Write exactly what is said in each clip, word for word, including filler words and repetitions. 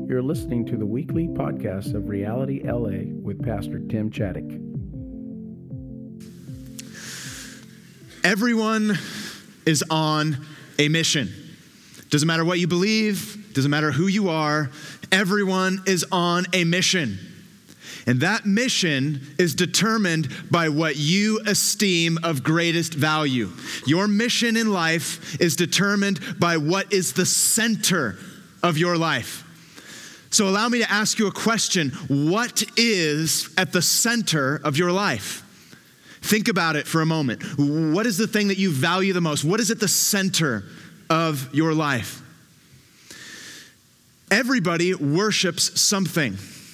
You're listening to the weekly podcast of Reality L A with Pastor Tim Chaddick. Everyone is on a mission. Doesn't matter what you believe, doesn't matter who you are, everyone is on a mission. And that mission is determined by what you esteem of greatest value. Your mission in life is determined by what is the center of your life. So allow me to ask you a question. What is at the center of your life? Think about it for a moment. What is the thing that you value the most? What is at the center of your life? Everybody worships something.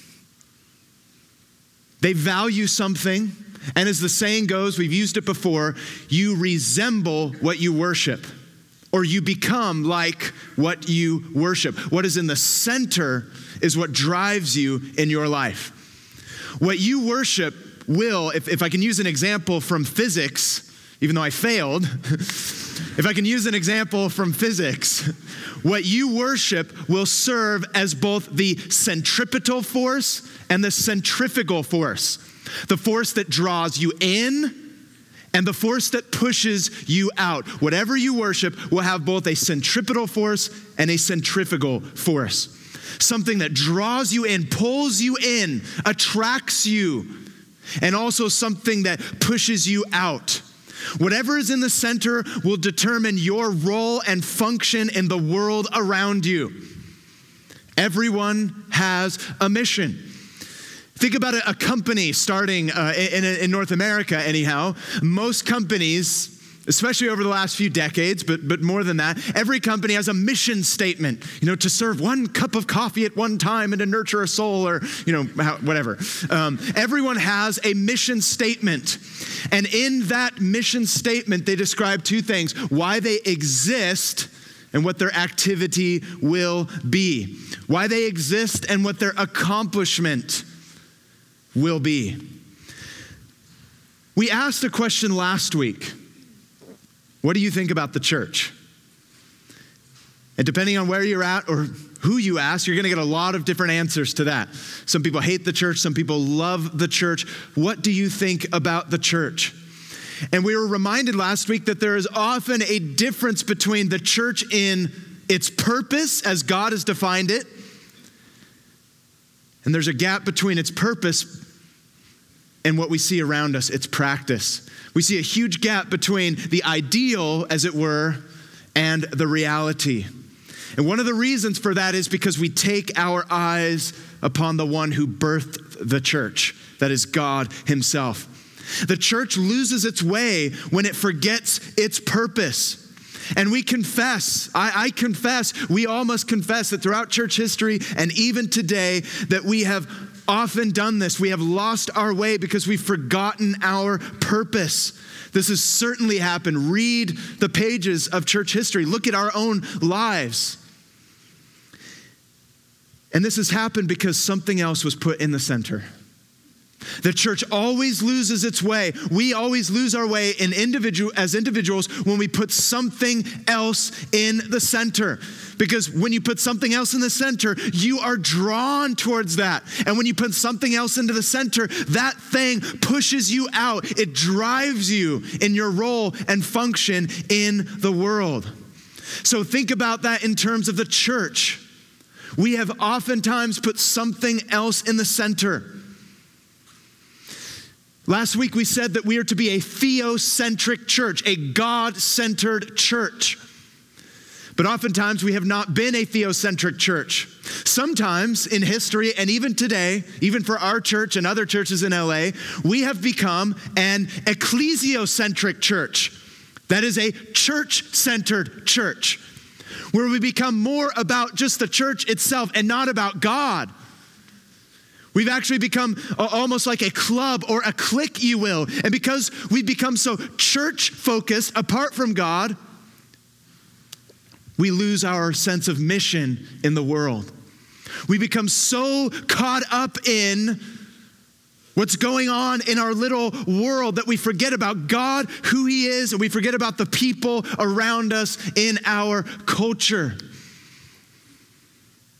They value something, and as the saying goes, we've used it before, you resemble what you worship, or you become like what you worship. What is in the center is what drives you in your life. What you worship will, if, if I can use an example from physics, even though I failed, if I can use an example from physics, what you worship will serve as both the centripetal force and the centrifugal force. The force that draws you in and the force that pushes you out. Whatever you worship will have both a centripetal force and a centrifugal force. Something that draws you in, pulls you in, attracts you, and also something that pushes you out. Whatever is in the center will determine your role and function in the world around you. Everyone has a mission. Think about a, a company starting uh, in, in North America anyhow. Most companies, especially over the last few decades, but, but more than that, every company has a mission statement, you know, to serve one cup of coffee at one time and to nurture a soul or, you know, whatever. Um, everyone has a mission statement. And in that mission statement, they describe two things: why they exist and what their activity will be. Why they exist and what their accomplishment will be. We asked a question last week. What do you think about the church? And depending on where you're at or who you ask, you're going to get a lot of different answers to that. Some people hate the church. Some people love the church. What do you think about the church? And we were reminded last week that there is often a difference between the church in its purpose as God has defined it, and there's a gap between its purpose and what we see around us, its practice. We see a huge gap between the ideal, as it were, and the reality. And one of the reasons for that is because we take our eyes upon the one who birthed the church, that is God himself. The church loses its way when it forgets its purpose. And we confess, I, I confess, we all must confess that throughout church history and even today that we have often done this. We have lost our way because we've forgotten our purpose. This has certainly happened. Read the pages of church history. Look at our own lives. And this has happened because something else was put in the center. The church always loses its way. We always lose our way in individual as individuals when we put something else in the center. Because when you put something else in the center, you are drawn towards that. And when you put something else into the center, that thing pushes you out. It drives you in your role and function in the world. So think about that in terms of the church. We have oftentimes put something else in the center. Last week we said that we are to be a theocentric church, a God-centered church. But oftentimes we have not been a theocentric church. Sometimes in history and even today, even for our church and other churches in L A, we have become an ecclesiocentric church. That is a church-centered church, where we become more about just the church itself and not about God. We've actually become almost like a club or a clique, you will. And because we've become so church-focused apart from God, we lose our sense of mission in the world. We become so caught up in what's going on in our little world that we forget about God, who he is, and we forget about the people around us in our culture.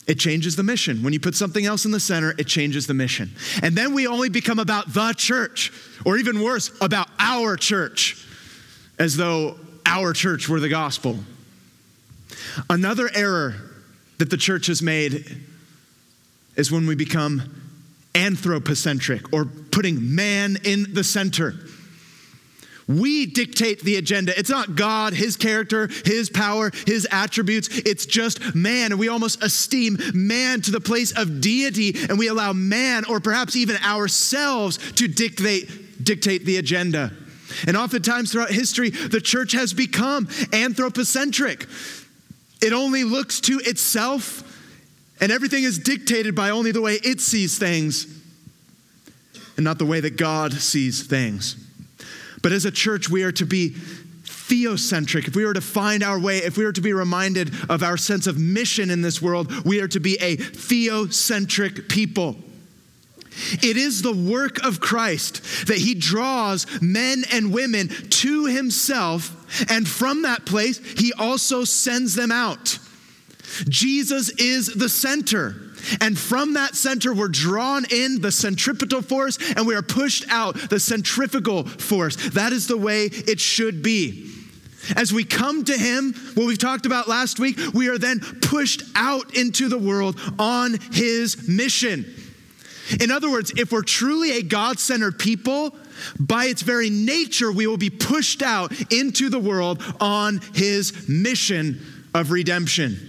it changes the mission. When you put something else in the center, it changes the mission. And then we only become about the church, or even worse, about our church, as though our church were the gospel. Another error that the church has made is when we become anthropocentric, or putting man in the center. We dictate the agenda. It's not God, his character, his power, his attributes. It's just man. And we almost esteem man to the place of deity, and we allow man, or perhaps even ourselves, to dictate, dictate the agenda. And oftentimes throughout history, the church has become anthropocentric. It only looks to itself, and everything is dictated by only the way it sees things, and not the way that God sees things. But as a church, we are to be theocentric. If we were to find our way, if we were to be reminded of our sense of mission in this world, we are to be a theocentric people. It is the work of Christ that he draws men and women to himself, and from that place, he also sends them out. Jesus is the center. And from that center, we're drawn in the centripetal force, and we are pushed out the centrifugal force. That is the way it should be. As we come to him, what we've talked about last week, we are then pushed out into the world on his mission. In other words, if we're truly a God-centered people, by its very nature, we will be pushed out into the world on his mission of redemption.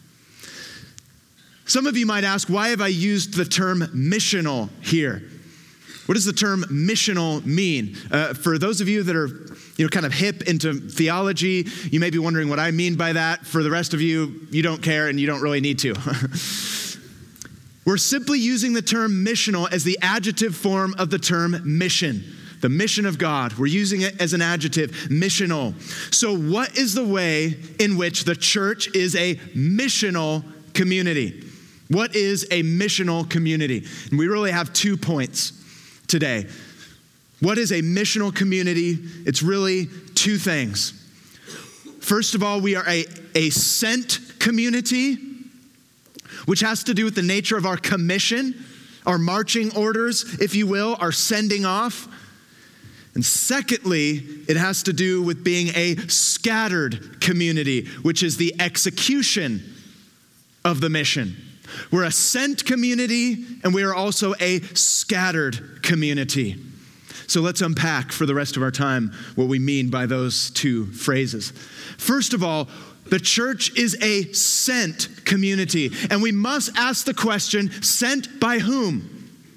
Some of you might ask, why have I used the term missional here? What does the term missional mean? Uh, for those of you that are, you know, kind of hip into theology, you may be wondering what I mean by that. For the rest of you, you don't care and you don't really need to. We're simply using the term missional as the adjective form of the term mission. The mission of God. We're using it as an adjective, missional. So what is the way in which the church is a missional community? What is a missional community? And we really have two points today. What is a missional community? It's really two things. First of all, we are a, a sent community, which has to do with the nature of our commission, our marching orders, if you will, our sending off. And secondly, it has to do with being a scattered community, which is the execution of the mission. We're a sent community, and we are also a scattered community. So let's unpack for the rest of our time what we mean by those two phrases. First of all, the church is a sent community, and we must ask the question, sent by whom?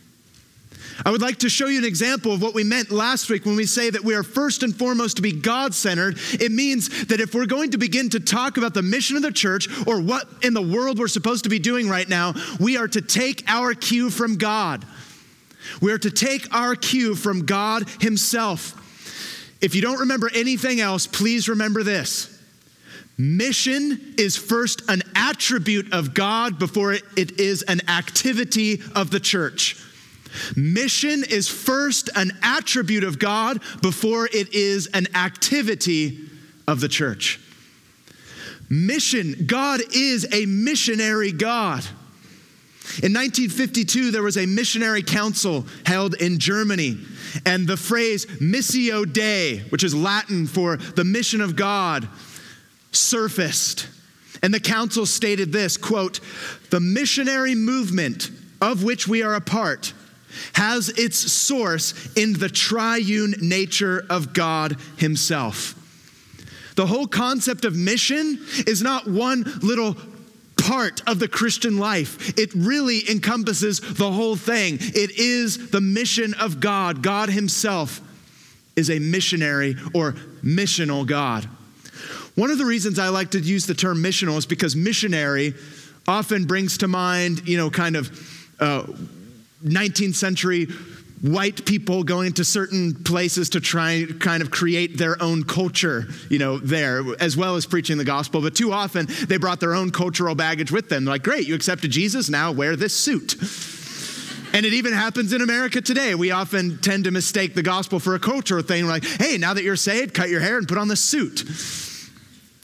I would like to show you an example of what we meant last week when we say that we are first and foremost to be God-centered. It means that if we're going to begin to talk about the mission of the church, or what in the world we're supposed to be doing right now, we are to take our cue from God. We are to take our cue from God himself. If you don't remember anything else, please remember this. Mission is first an attribute of God before it, it is an activity of the church. Mission is first an attribute of God before it is an activity of the church. Mission, God is a missionary God. In nineteen fifty-two, there was a missionary council held in Germany, and the phrase Missio Dei, which is Latin for the mission of God, surfaced. And the council stated this, quote, "The missionary movement of which we are a part has its source in the triune nature of God himself." The whole concept of mission is not one little part of the Christian life. It really encompasses the whole thing. It is the mission of God. God himself is a missionary or missional God. One of the reasons I like to use the term missional is because missionary often brings to mind, you know, kind of uh, nineteenth century white people going to certain places to try kind of create their own culture, you know, there, as well as preaching the gospel. But too often they brought their own cultural baggage with them. They're like, great, you accepted Jesus, now wear this suit. And it even happens in America today. We often tend to mistake the gospel for a cultural thing. We're like, hey, now that you're saved, cut your hair and put on the suit.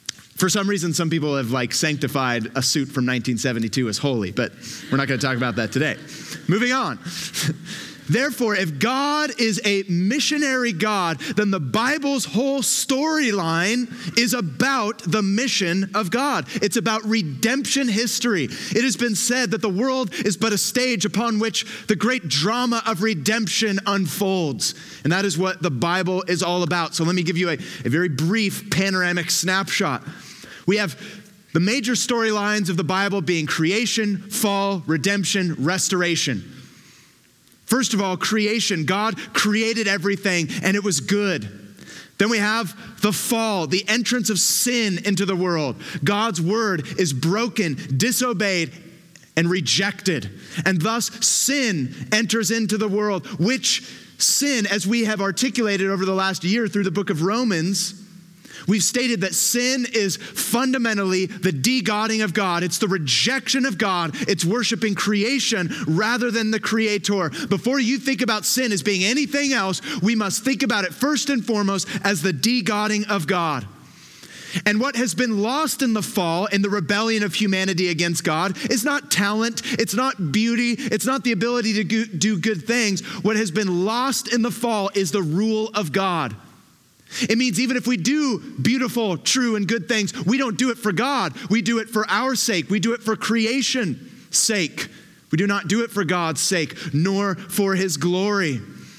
For some reason, some people have like sanctified a suit from nineteen seventy-two as holy, but we're not going to talk about that today. Moving on. Therefore, if God is a missionary God, then the Bible's whole storyline is about the mission of God. It's about redemption history. It has been said that the world is but a stage upon which the great drama of redemption unfolds. And that is what the Bible is all about. So let me give you a, a very brief panoramic snapshot. We have the major storylines of the Bible being creation, fall, redemption, restoration. First of all, creation. God created everything and it was good. Then we have the fall, the entrance of sin into the world. God's word is broken, disobeyed, and rejected. And thus sin enters into the world, which sin, as we have articulated over the last year through the book of Romans, we've stated that sin is fundamentally the de-godding of God. It's the rejection of God. It's worshiping creation rather than the creator. Before you think about sin as being anything else, we must think about it first and foremost as the de-godding of God. And what has been lost in the fall, in the rebellion of humanity against God, is not talent, it's not beauty, it's not the ability to do good things. What has been lost in the fall is the rule of God. It means even if we do beautiful, true, and good things, we don't do it for God. We do it for our sake. We do it for creation's sake. We do not do it for God's sake, nor for his glory.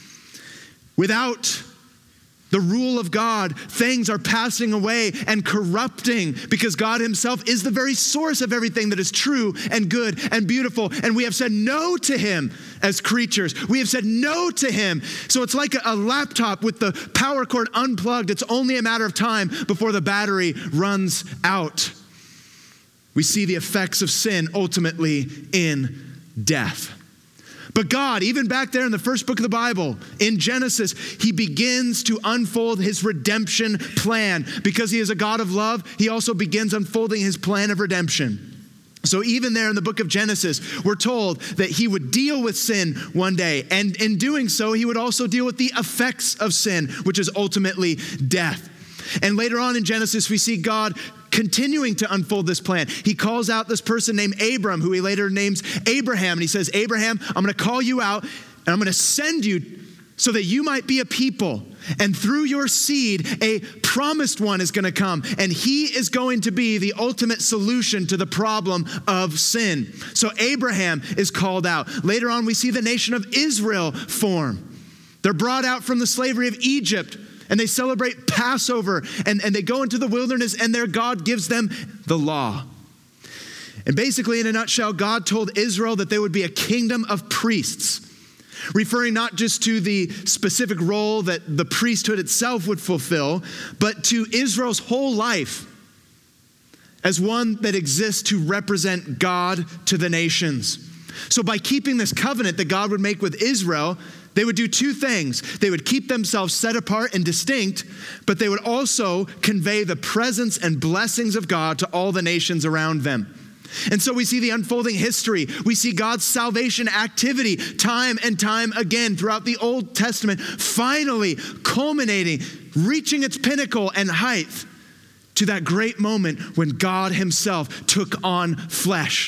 Without the rule of God, things are passing away and corrupting because God himself is the very source of everything that is true and good and beautiful. And we have said no to him as creatures. We have said no to him. So it's like a, a laptop with the power cord unplugged. It's only a matter of time before the battery runs out. We see the effects of sin ultimately in death. But God, even back there in the first book of the Bible, in Genesis, he begins to unfold his redemption plan. Because he is a God of love, he also begins unfolding his plan of redemption. So even there in the book of Genesis, we're told that he would deal with sin one day. And in doing so, he would also deal with the effects of sin, which is ultimately death. And later on in Genesis, we see God continuing to unfold this plan. He calls out this person named Abram, who he later names Abraham. And he says, Abraham, I'm going to call you out and I'm going to send you so that you might be a people. And through your seed, a promised one is going to come. And he is going to be the ultimate solution to the problem of sin. So Abraham is called out. Later on, we see the nation of Israel form. They're brought out from the slavery of Egypt. And they celebrate Passover, and, and they go into the wilderness, and their God gives them the law. And basically, in a nutshell, God told Israel that they would be a kingdom of priests, referring not just to the specific role that the priesthood itself would fulfill, but to Israel's whole life as one that exists to represent God to the nations. So by keeping this covenant that God would make with Israel, they would do two things. They would keep themselves set apart and distinct, but they would also convey the presence and blessings of God to all the nations around them. And so we see the unfolding history. We see God's salvation activity time and time again throughout the Old Testament, finally culminating, reaching its pinnacle and height to that great moment when God himself took on flesh.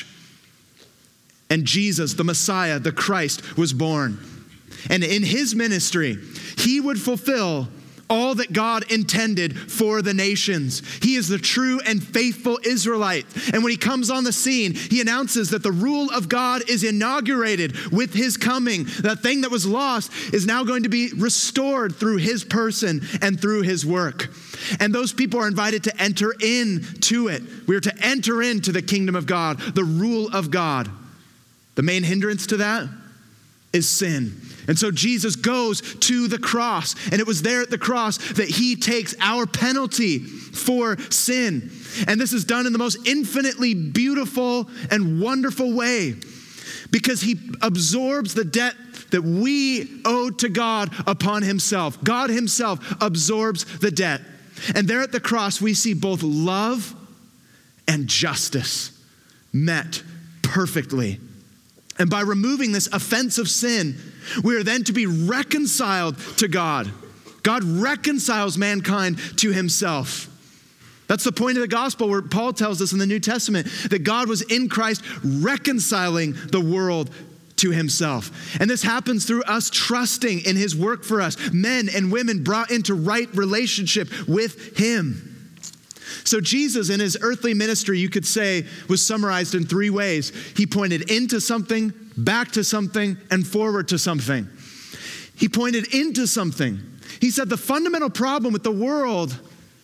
And Jesus, the Messiah, the Christ, was born. And in his ministry, he would fulfill all that God intended for the nations. He is the true and faithful Israelite. And when he comes on the scene, he announces that the rule of God is inaugurated with his coming. That thing that was lost is now going to be restored through his person and through his work. And those people are invited to enter into it. We are to enter into the kingdom of God, the rule of God. The main hindrance to that is sin. And so Jesus goes to the cross, and it was there at the cross that he takes our penalty for sin. And this is done in the most infinitely beautiful and wonderful way, because he absorbs the debt that we owe to God upon himself. God himself absorbs the debt. And there at the cross, we see both love and justice met perfectly. And by removing this offense of sin, we are then to be reconciled to God. God reconciles mankind to himself. That's the point of the gospel, where Paul tells us in the New Testament that God was in Christ reconciling the world to himself. And this happens through us trusting in his work for us, men and women brought into right relationship with him. So Jesus, in his earthly ministry, you could say, was summarized in three ways. He pointed into something, back to something, and forward to something. He pointed into something. He said the fundamental problem with the world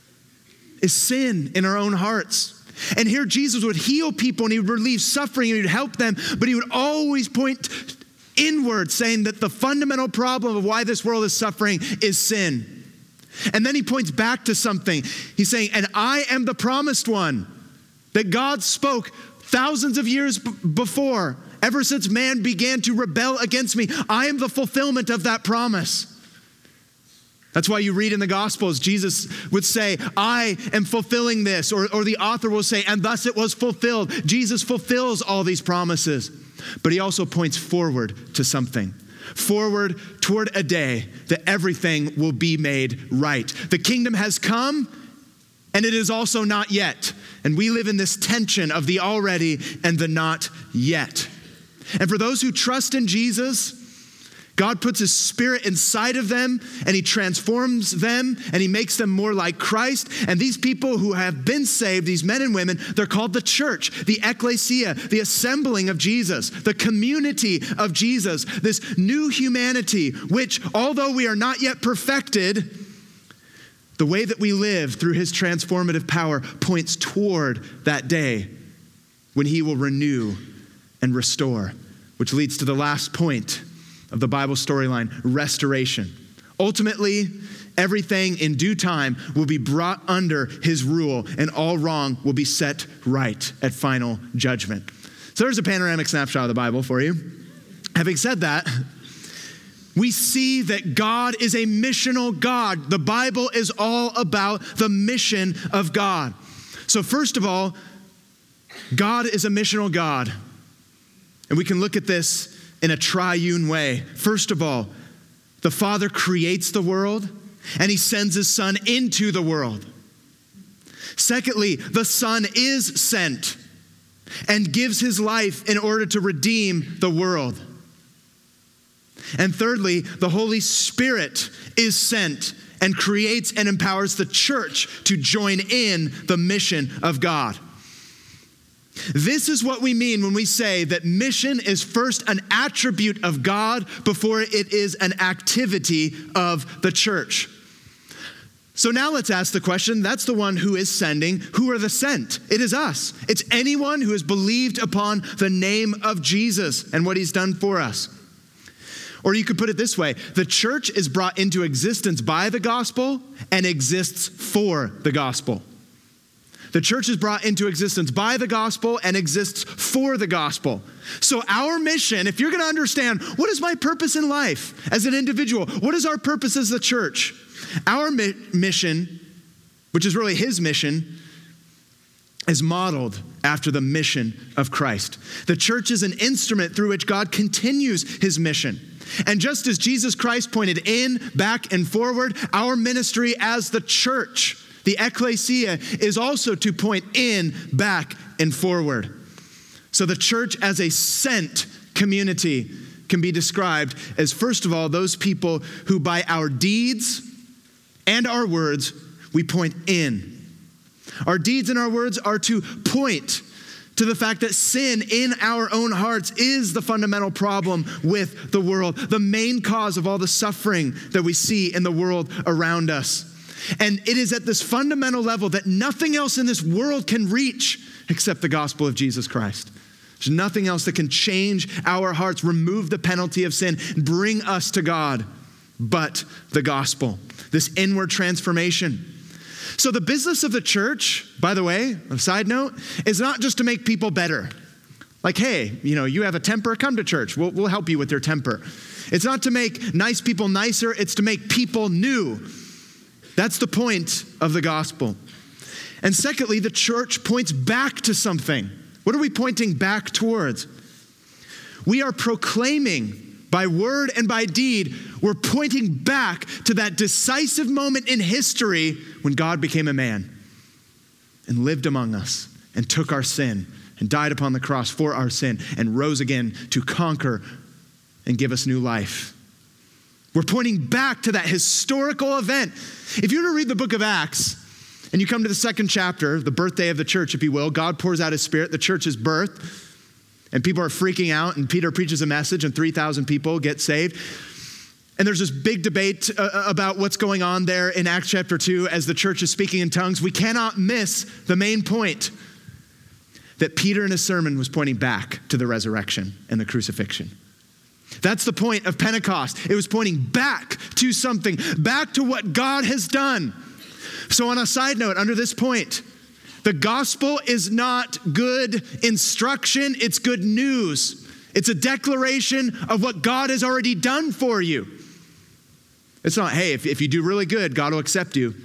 is sin in our own hearts. And here Jesus would heal people and he would relieve suffering and he would help them, but he would always point inward, saying that the fundamental problem of why this world is suffering is sin. And then he points back to something. He's saying, and I am the promised one that God spoke thousands of years b- before, ever since man began to rebel against me. I am the fulfillment of that promise. That's why you read in the Gospels, Jesus would say, I am fulfilling this, or, or the author will say, and thus it was fulfilled. Jesus fulfills all these promises, but he also points forward to something. Forward toward a day that everything will be made right. The kingdom has come, and it is also not yet. And we live in this tension of the already and the not yet. And for those who trust in Jesus, God puts his spirit inside of them and he transforms them and he makes them more like Christ. And these people who have been saved, these men and women, they're called the church, the ecclesia, the assembling of Jesus, the community of Jesus, this new humanity, which although we are not yet perfected, the way that we live through his transformative power points toward that day when he will renew and restore, which leads to the last point of the Bible storyline, restoration. Ultimately, everything in due time will be brought under his rule and all wrong will be set right at final judgment. So there's a panoramic snapshot of the Bible for you. Having said that, we see that God is a missional God. The Bible is all about the mission of God. So first of all, God is a missional God. And we can look at this in a triune way. First of all, the Father creates the world and he sends his Son into the world. Secondly, the Son is sent and gives his life in order to redeem the world. And thirdly, the Holy Spirit is sent and creates and empowers the church to join in the mission of God. This is what we mean when we say that mission is first an attribute of God before it is an activity of the church. So now let's ask the question, that's the one who is sending. Who are the sent? It is us. It's anyone who has believed upon the name of Jesus and what he's done for us. Or you could put it this way, the church is brought into existence by the gospel and exists for the gospel. The church is brought into existence by the gospel and exists for the gospel. So our mission, if you're going to understand, what is my purpose in life as an individual? What is our purpose as the church? Our mi- mission, which is really his mission, is modeled after the mission of Christ. The church is an instrument through which God continues his mission. And just as Jesus Christ pointed in, back, and forward, our ministry as the church, the ecclesia, is also to point in, back, and forward. So the church as a sent community can be described as, first of all, those people who by our deeds and our words, we point in. Our deeds and our words are to point to the fact that sin in our own hearts is the fundamental problem with the world, the main cause of all the suffering that we see in the world around us. And it is at this fundamental level that nothing else in this world can reach except the gospel of Jesus Christ. There's nothing else that can change our hearts, remove the penalty of sin, bring us to God, but the gospel, this inward transformation. So the business of the church, by the way, a side note, is not just to make people better. Like, hey, you know, you have a temper, come to church. We'll, we'll help you with your temper. It's not to make nice people nicer. It's to make people new. That's the point of the gospel. And secondly, the church points back to something. What are we pointing back towards? We are proclaiming by word and by deed, we're pointing back to that decisive moment in history when God became a man. and lived among us and took our sin and died upon the cross for our sin and rose again to conquer and give us new life. We're pointing back to that historical event. If you were to read the book of Acts and you come to the second chapter, the birthday of the church, if you will, God pours out his Spirit, the church is birthed, and people are freaking out, and Peter preaches a message, and three thousand people get saved. And there's this big debate uh, about what's going on there in Acts chapter two as the church is speaking in tongues. We cannot miss the main point that Peter in his sermon was pointing back to the resurrection and the crucifixion. That's the point of Pentecost. It was pointing back to something, back to what God has done. So on a side note, under this point, the gospel is not good instruction, it's good news. It's a declaration of what God has already done for you. It's not, hey, if, if you do really good, God will accept you.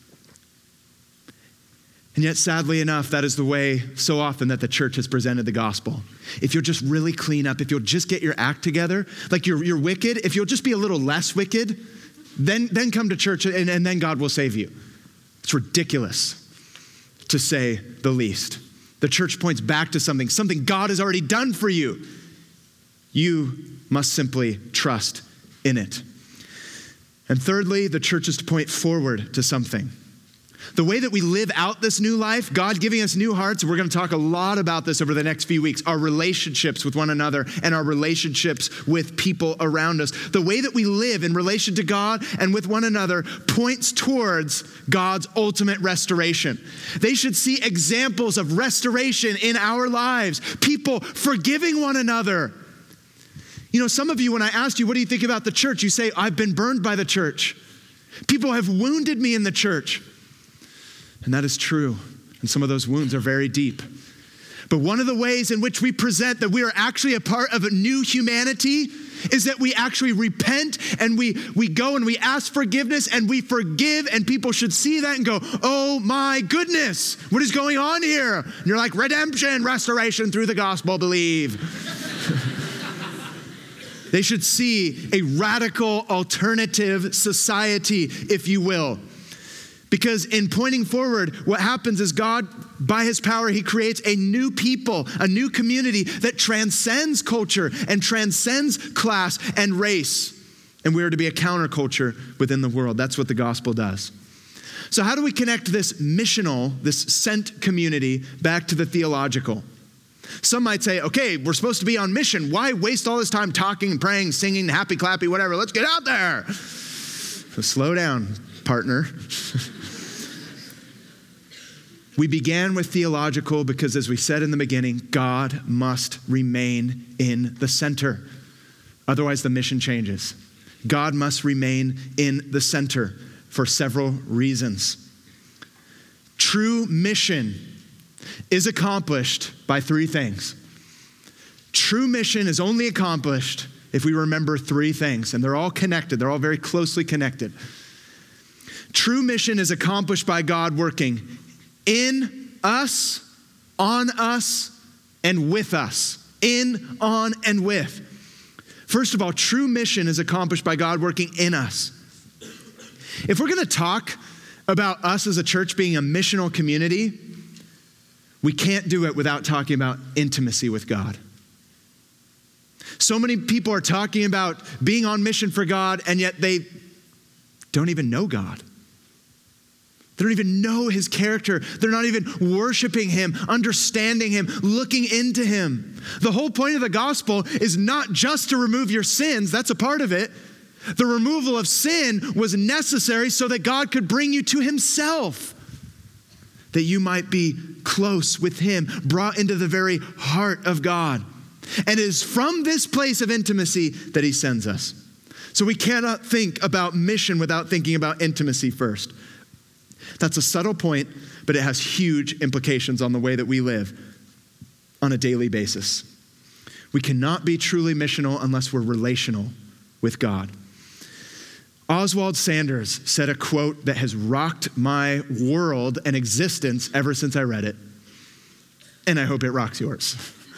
And yet, sadly enough, that is the way so often that the church has presented the gospel. If you'll just really clean up, if you'll just get your act together, like you're, you're wicked, if you'll just be a little less wicked, then, then come to church and, and then God will save you. It's ridiculous, to say the least. The church points back to something, something God has already done for you. You must simply trust in it. And thirdly, the church is to point forward to something. The way that we live out this new life, God giving us new hearts, we're going to talk a lot about this over the next few weeks, our relationships with one another and our relationships with people around us. The way that we live in relation to God and with one another points towards God's ultimate restoration. They should see examples of restoration in our lives, people forgiving one another. You know, some of you, when I asked you, what do you think about the church? You say, I've been burned by the church. People have wounded me in the church. And that is true. And some of those wounds are very deep. But one of the ways in which we present that we are actually a part of a new humanity is that we actually repent and we, we go and we ask forgiveness and we forgive, and people should see that and go, oh my goodness, what is going on here? And you're like, redemption, restoration through the gospel, believe. They should see a radical alternative society, if you will. Because in pointing forward, what happens is God, by his power, he creates a new people, a new community that transcends culture and transcends class and race. And we are to be a counterculture within the world. That's what the gospel does. So how do we connect this missional, this sent community, back to the theological? Some might say, okay, we're supposed to be on mission. Why waste all this time talking and praying, singing, happy, clappy, whatever? Let's get out there. So slow down, partner. We began with theological because, as we said in the beginning, God must remain in the center. Otherwise, the mission changes. God must remain in the center for several reasons. True mission is accomplished by three things. True mission is only accomplished if we remember three things, and they're all connected. They're all very closely connected. True mission is accomplished by God working in us, on us, and with us. In, on, and with. First of all, true mission is accomplished by God working in us. If we're going to talk about us as a church being a missional community, we can't do it without talking about intimacy with God. So many people are talking about being on mission for God, and yet they don't even know God. They don't even know his character. They're not even worshiping him, understanding him, looking into him. The whole point of the gospel is not just to remove your sins. That's a part of it. The removal of sin was necessary so that God could bring you to himself, that you might be close with him, brought into the very heart of God. And it is from this place of intimacy that he sends us. So we cannot think about mission without thinking about intimacy first. That's a subtle point, but it has huge implications on the way that we live on a daily basis. We cannot be truly missional unless we're relational with God. Oswald Sanders said a quote that has rocked my world and existence ever since I read it, and I hope it rocks yours.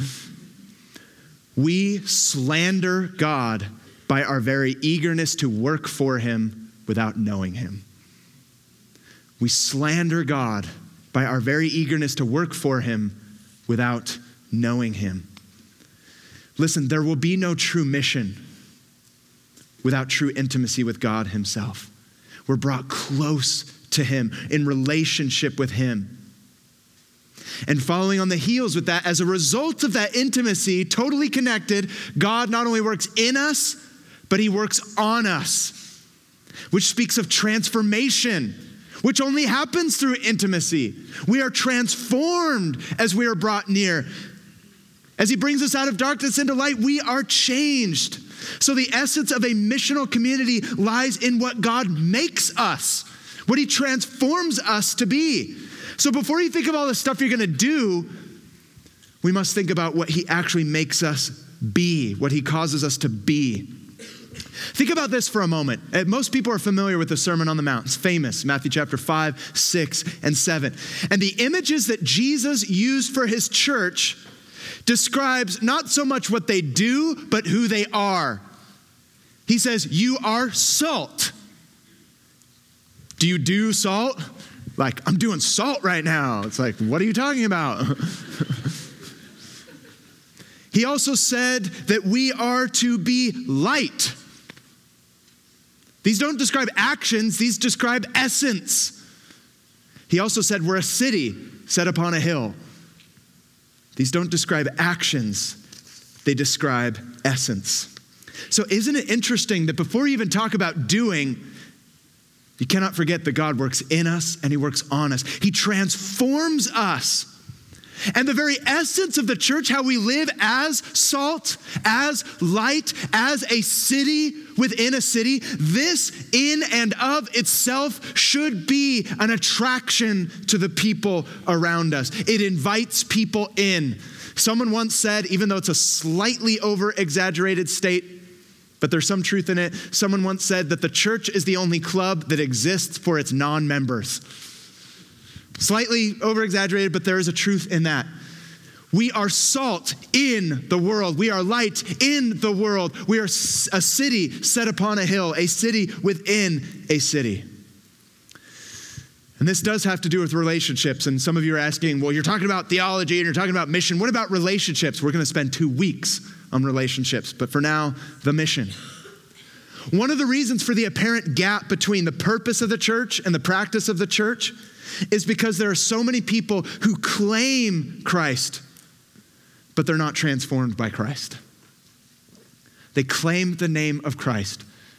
We slander God by our very eagerness to work for him without knowing him. We slander God by our very eagerness to work for him without knowing him. Listen, there will be no true mission without true intimacy with God himself. We're brought close to him, in relationship with him. And following on the heels with that, as a result of that intimacy, totally connected, God not only works in us, but he works on us, which speaks of transformation, which only happens through intimacy. We are transformed as we are brought near. As he brings us out of darkness into light, we are changed. So the essence of a missional community lies in what God makes us, what he transforms us to be. So before you think of all the stuff you're going to do, we must think about what he actually makes us be, what he causes us to be. Think about this for a moment. Most people are familiar with the Sermon on the Mount. It's famous, Matthew chapter five, six, and seven. And the images that Jesus used for his church describes not so much what they do, but who they are. He says, you are salt. Do you do salt? Like, I'm doing salt right now. It's like, what are you talking about? He also said that we are to be light. These don't describe actions, these describe essence. He also said we're a city set upon a hill. These don't describe actions, they describe essence. So isn't it interesting that before you even talk about doing, you cannot forget that God works in us and he works on us. He transforms us. And the very essence of the church, how we live as salt, as light, as a city within a city, this in and of itself should be an attraction to the people around us. It invites people in. Someone once said, even though it's a slightly over-exaggerated state, but there's some truth in it. Someone once said that the church is the only club that exists for its non-members. Slightly over-exaggerated, but there is a truth in that. We are salt in the world. We are light in the world. We are a city set upon a hill, a city within a city. And this does have to do with relationships. And some of you are asking, well, you're talking about theology and you're talking about mission. What about relationships? We're going to spend two weeks on relationships. But for now, the mission. One of the reasons for the apparent gap between the purpose of the church and the practice of the church is because there are so many people who claim Christ, but they're not transformed by Christ. They claim the name of Christ,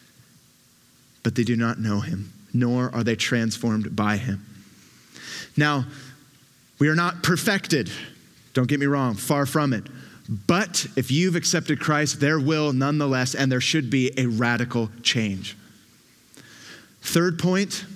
but they do not know him, nor are they transformed by him. Now, we are not perfected. Don't get me wrong, far from it. But if you've accepted Christ, there will nonetheless, and there should be, a radical change. Third point,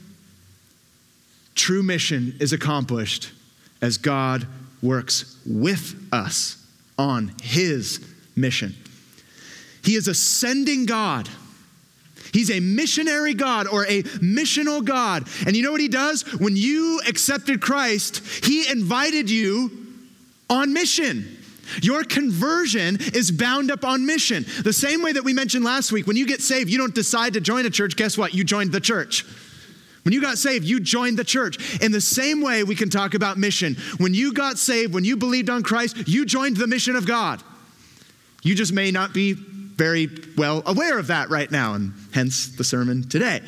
true mission is accomplished as God works with us on his mission. He is a sending God. He's a missionary God or a missional God. And you know what he does? When you accepted Christ, he invited you on mission. Your conversion is bound up on mission. The same way that we mentioned last week, when you get saved, you don't decide to join a church. Guess what? You joined the church. When you got saved, you joined the church. In the same way, we can talk about mission. When you got saved, when you believed on Christ, you joined the mission of God. You just may not be very well aware of that right now, and hence the sermon today.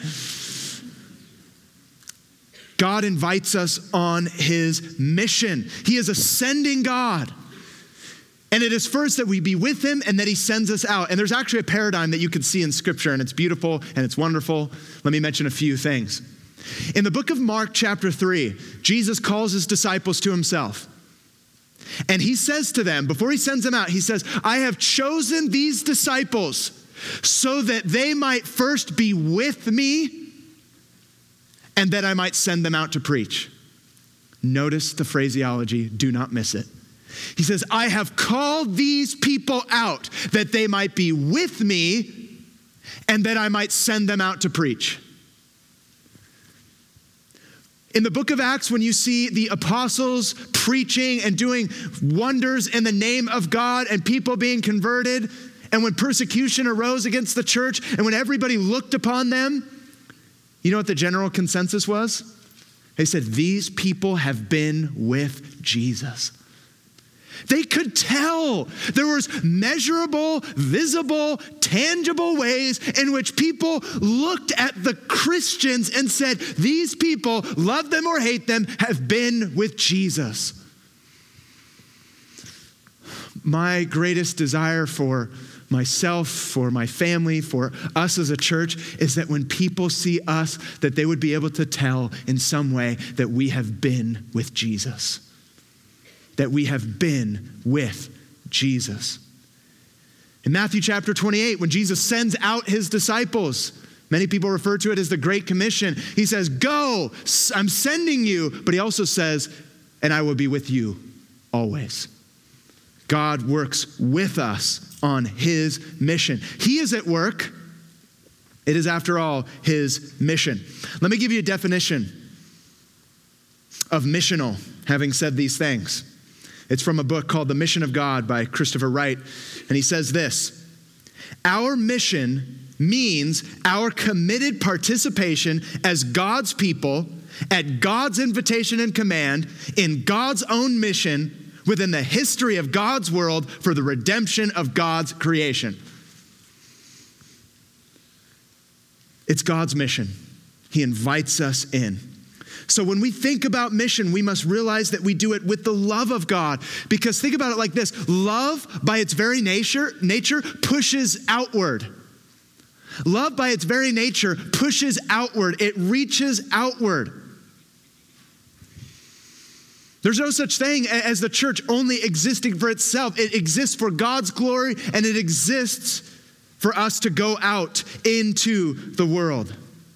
God invites us on his mission. He is a sending God. And it is first that we be with him and that he sends us out. And there's actually a paradigm that you can see in scripture, and it's beautiful and it's wonderful. Let me mention a few things. In the book of Mark chapter three, Jesus calls his disciples to himself. And he says to them, before he sends them out, he says, I have chosen these disciples so that they might first be with me and that I might send them out to preach. Notice the phraseology, do not miss it. He says, I have called these people out that they might be with me and that I might send them out to preach. In the book of Acts, when you see the apostles preaching and doing wonders in the name of God and people being converted, and when persecution arose against the church and when everybody looked upon them, you know what the general consensus was? They said, these people have been with Jesus. They could tell. There was measurable, visible, tangible ways in which people looked at the Christians and said, these people, love them or hate them, have been with Jesus. My greatest desire for myself, for my family, for us as a church, is that when people see us, that they would be able to tell in some way that we have been with Jesus. That we have been with Jesus. In Matthew chapter twenty-eight, when Jesus sends out his disciples, many people refer to it as the Great Commission. He says, go, I'm sending you. But he also says, and I will be with you always. God works with us on his mission. He is at work. It is, after all, his mission. Let me give you a definition of missional, having said these things. It's from a book called The Mission of God by Christopher Wright. And he says this: our mission means our committed participation as God's people at God's invitation and command in God's own mission within the history of God's world for the redemption of God's creation. It's God's mission. He invites us in. So when we think about mission, we must realize that we do it with the love of God. Because think about it like this: love, by its very nature, nature pushes outward. Love, by its very nature, pushes outward. It reaches outward. There's no such thing as the church only existing for itself. It exists for God's glory, and it exists for us to go out into the world.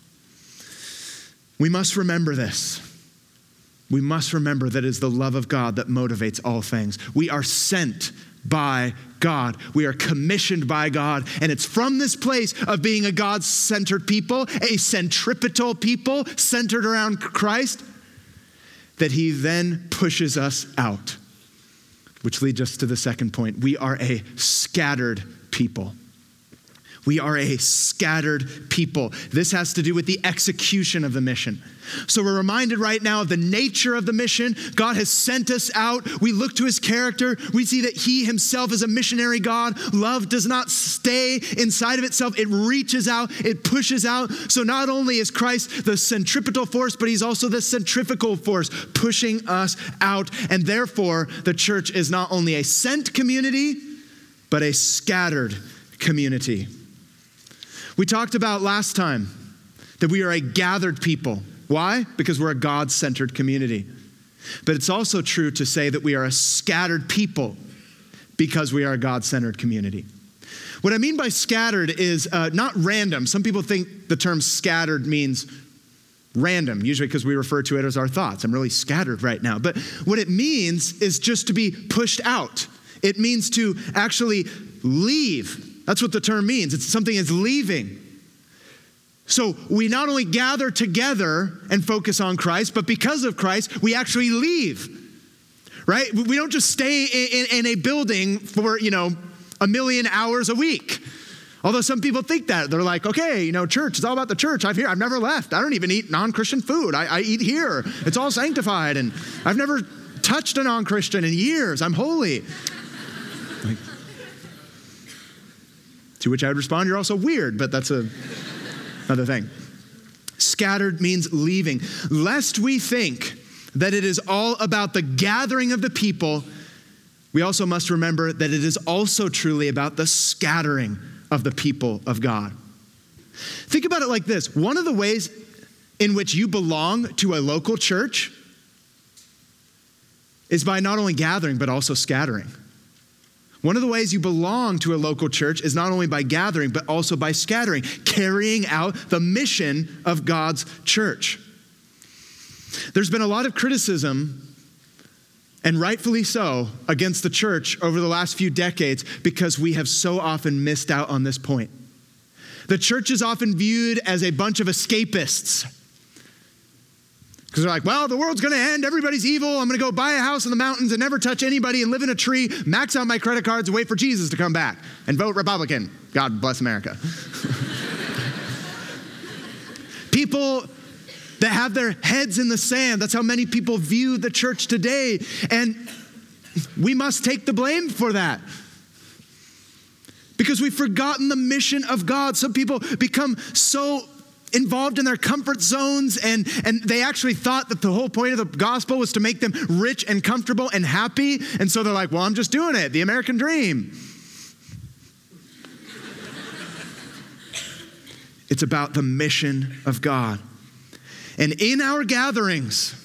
We must remember this. We must remember that it is the love of God that motivates all things. We are sent by God. We are commissioned by God. And it's from this place of being a God-centered people, a centripetal people centered around Christ, that he then pushes us out. Which leads us to the second point. We are a scattered people. We are a scattered people. This has to do with the execution of the mission. So we're reminded right now of the nature of the mission. God has sent us out. We look to his character. We see that he himself is a missionary God. Love does not stay inside of itself. It reaches out. It pushes out. So not only is Christ the centripetal force, but he's also the centrifugal force pushing us out. And therefore, the church is not only a sent community, but a scattered community. We talked about last time that we are a gathered people. Why? Because we're a God-centered community. But it's also true to say that we are a scattered people because we are a God-centered community. What I mean by scattered is uh, not random. Some people think the term scattered means random, usually because we refer to it as our thoughts. I'm really scattered right now. But what it means is just to be pushed out. It means to actually leave. That's what the term means. It's something that's leaving. So we not only gather together and focus on Christ, but because of Christ, we actually leave, right? We don't just stay in, in, in a building for, you know, a million hours a week. Although some people think that. They're like, okay, you know, church, it's all about the church. I've here, I've never left. I don't even eat non-Christian food. I, I eat here. It's all sanctified. And I've never touched a non-Christian in years. I'm holy. Like, to which I would respond, you're also weird, but that's a, another thing. Scattered means leaving. Lest we think that it is all about the gathering of the people, we also must remember that it is also truly about the scattering of the people of God. Think about it like this. One of the ways in which you belong to a local church is by not only gathering, but also scattering. One of the ways you belong to a local church is not only by gathering, but also by scattering, carrying out the mission of God's church. There's been a lot of criticism, and rightfully so, against the church over the last few decades because we have so often missed out on this point. The church is often viewed as a bunch of escapists. Because they're like, well, the world's going to end. Everybody's evil. I'm going to go buy a house in the mountains and never touch anybody and live in a tree, max out my credit cards and wait for Jesus to come back and vote Republican. God bless America. People that have their heads in the sand. That's how many people view the church today. And we must take the blame for that, because we've forgotten the mission of God. Some people become so involved in their comfort zones, and, and they actually thought that the whole point of the gospel was to make them rich and comfortable and happy. And so they're like, well, I'm just doing it, the American dream. It's about the mission of God. And in our gatherings,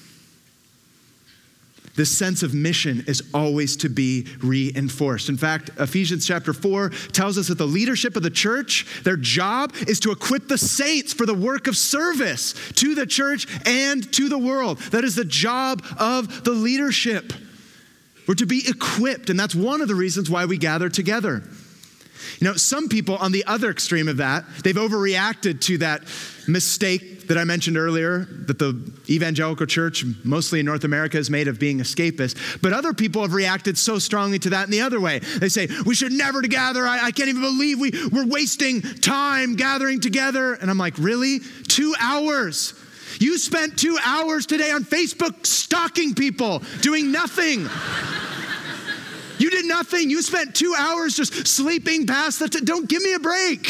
this sense of mission is always to be reinforced. In fact, Ephesians chapter four tells us that the leadership of the church, their job is to equip the saints for the work of service to the church and to the world. That is the job of the leadership. We're to be equipped, and that's one of the reasons why we gather together. You know, some people on the other extreme of that, they've overreacted to that mistake that I mentioned earlier, that the evangelical church, mostly in North America, is made of being escapist. But other people have reacted so strongly to that in the other way. They say, we should never gather. I, I can't even believe we, we're wasting time gathering together. And I'm like, really? Two hours? You spent two hours today on Facebook stalking people, doing nothing. You did nothing. You spent two hours just sleeping past the, t- don't give me a break.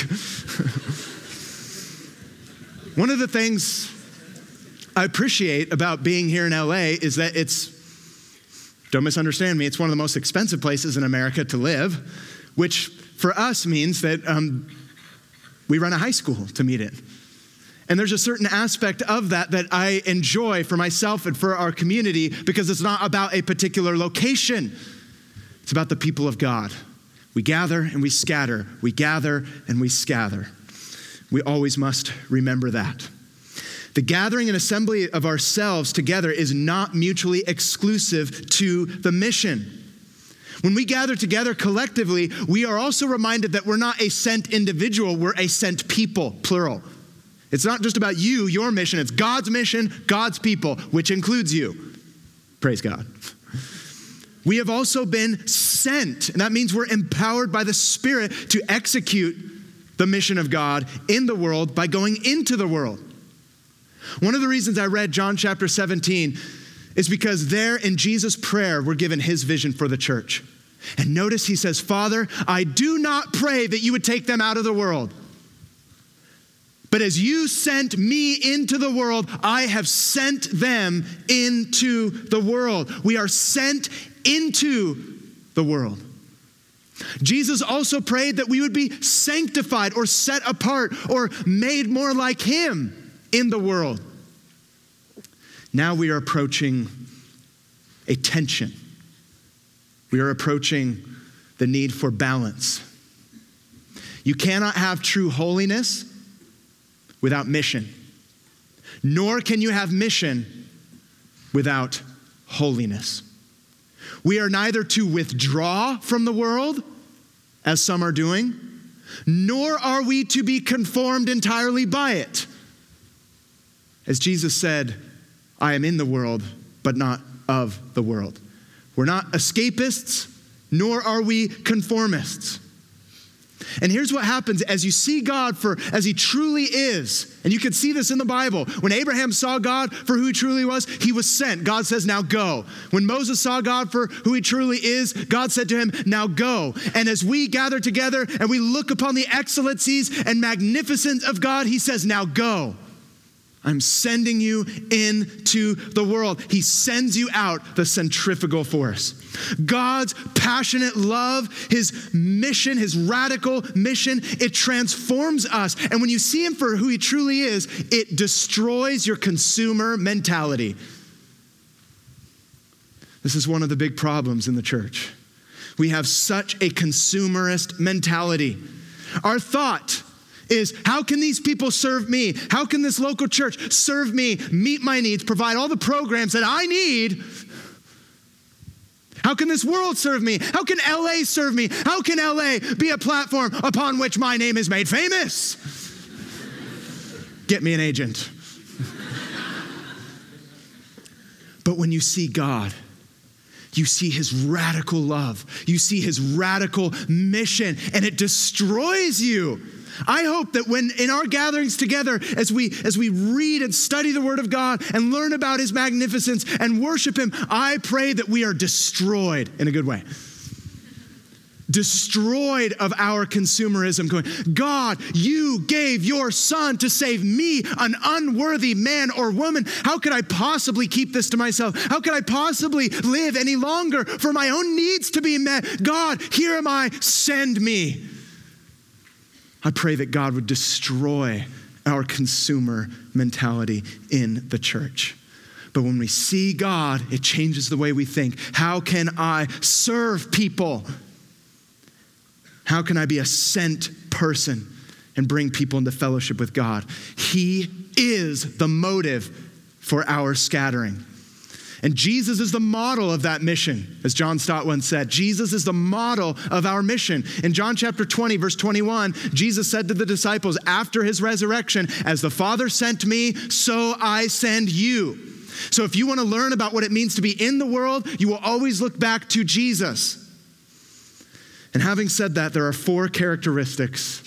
One of the things I appreciate about being here in L A is that it's, don't misunderstand me, it's one of the most expensive places in America to live, which for us means that um, we run a high school to meet in. And there's a certain aspect of that that I enjoy for myself and for our community, because it's not about a particular location. It's about the people of God. We gather and we scatter. We gather and we scatter. We always must remember that. The gathering and assembly of ourselves together is not mutually exclusive to the mission. When we gather together collectively, we are also reminded that we're not a sent individual, we're a sent people, plural. It's not just about you, your mission, it's God's mission, God's people, which includes you. Praise God. We have also been sent, and that means we're empowered by the Spirit to execute the mission of God in the world by going into the world. One of the reasons I read John chapter seventeen is because there in Jesus' prayer, we're given his vision for the church. And notice he says, Father, I do not pray that you would take them out of the world. But as you sent me into the world, I have sent them into the world. We are sent into the world. Jesus also prayed that we would be sanctified or set apart or made more like him in the world. Now we are approaching a tension. We are approaching the need for balance. You cannot have true holiness without mission, nor can you have mission without holiness. We are neither to withdraw from the world, as some are doing, nor are we to be conformed entirely by it. As Jesus said, I am in the world, but not of the world. We're not escapists, nor are we conformists. And here's what happens as you see God for as he truly is. And you can see this in the Bible. When Abraham saw God for who he truly was, he was sent. God says, now go. When Moses saw God for who he truly is, God said to him, now go. And as we gather together and we look upon the excellencies and magnificence of God, he says, now go. I'm sending you into the world. He sends you out, the centrifugal force. God's passionate love, his mission, his radical mission, it transforms us. And when you see him for who he truly is, it destroys your consumer mentality. This is one of the big problems in the church. We have such a consumerist mentality. Our thought is, how can these people serve me? How can this local church serve me, meet my needs, provide all the programs that I need? How can this world serve me? How can L A serve me? How can L A be a platform upon which my name is made famous? Get me an agent. But when you see God, you see his radical love. You see his radical mission, and it destroys you. I hope that when in our gatherings together, as we as we read and study the Word of God and learn about His magnificence and worship Him, I pray that we are destroyed in a good way. Destroyed of our consumerism, going, God, you gave your Son to save me, an unworthy man or woman. How could I possibly keep this to myself? How could I possibly live any longer for my own needs to be met? God, here am I, send me. I pray that God would destroy our consumer mentality in the church. But when we see God, it changes the way we think. How can I serve people? How can I be a sent person and bring people into fellowship with God? He is the motive for our scattering. And Jesus is the model of that mission. As John Stott once said, Jesus is the model of our mission. In John chapter twenty, verse twenty-one, Jesus said to the disciples after his resurrection, as the Father sent me, so I send you. So if you want to learn about what it means to be in the world, you will always look back to Jesus. And having said that, there are four characteristics